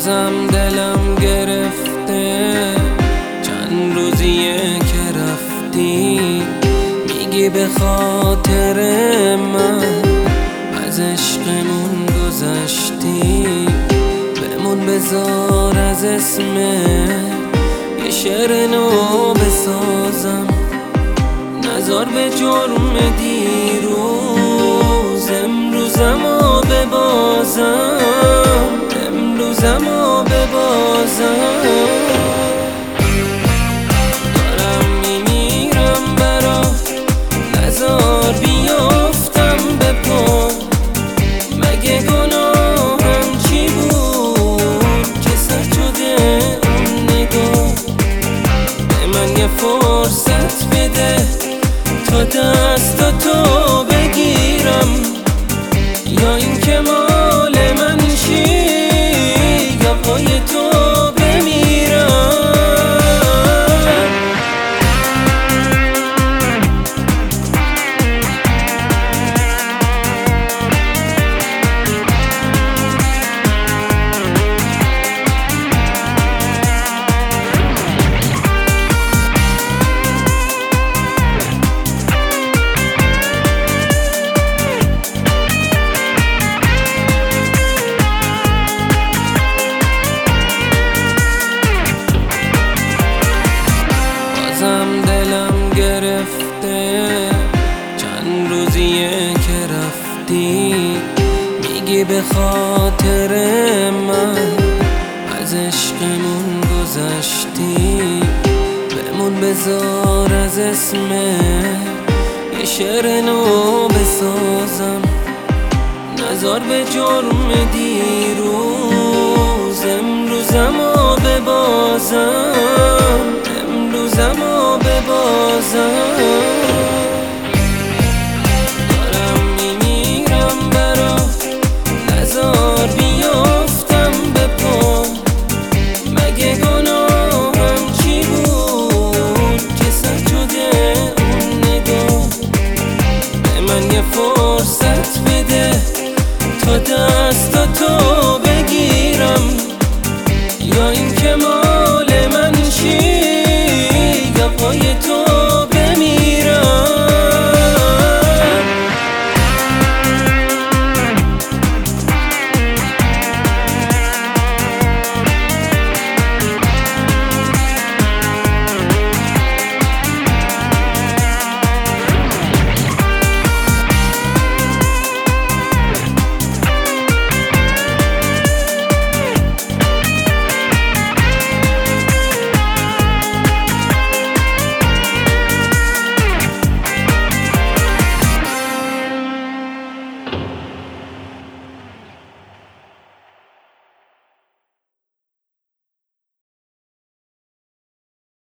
بازم دلم گرفته، چند روزیه که رفتی. میگی به خاطر من از عشقمون گذشتی. بمون بذار از اسم یه شعر نو بسازم، نذار به جرم دیروز امروزمو ببازم، امروزمو ببازم. دارم میمیرم برات، نذار بیافتم به پا. مگه گناهم چی بود که سرد شده اون نگاه؟ به من یه فرصت بده تا دستاتو بگیرم، یا اینکه مال من شی یا پای تو بمیرم. دلم گرفته، چند روزیه که رفتی. میگی به خاطر من از عشقمون گذشتی. بمون بذار از اسم یه شعر نو بسازم، نذار به جرم دیروز امروزمو ببازم، امروزمو ببازم.